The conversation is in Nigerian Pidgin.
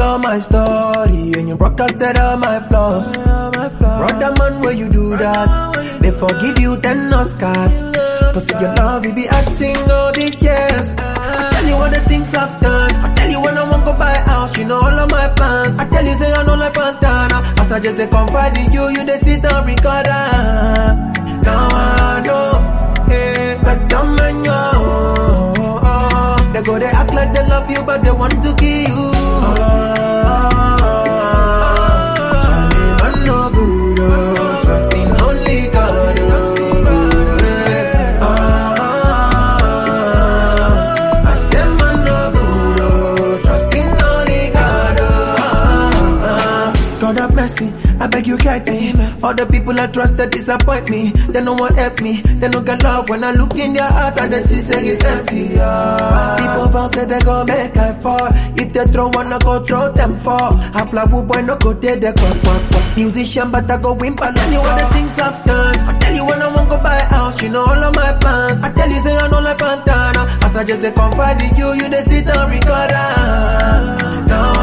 all my story and you broadcasted all my flaws. Brother man, where you do that? They forgive you 10 Oscars. Cause if your love, you be acting all these years. I tell you all the things I've done. I tell you when I want to buy a house, you know all of my plans. I tell you say I know like Fontana. As I just say confide in you, you they sit and record. Now I know, but I'm in you. They go, they act like they love you, but they want to kill you. Charlie, man, no good, trust in only God. I said, man, no good, trust in only God. God have mercy, I beg you guide me. All the people I trust that disappoint me. They no one help me, they no get love. When I look in their heart and they see say it's empty. People vow say they gon' make I fall. If they throw one, I go throw them fall. I play boy no go there, they quack. Musician but I go wimp. I tell you all the things I've done. I tell you when I want go buy a house, you know all of my plans. I tell you say I know like Fontana. As I just say confide in you, you they sit and record. Now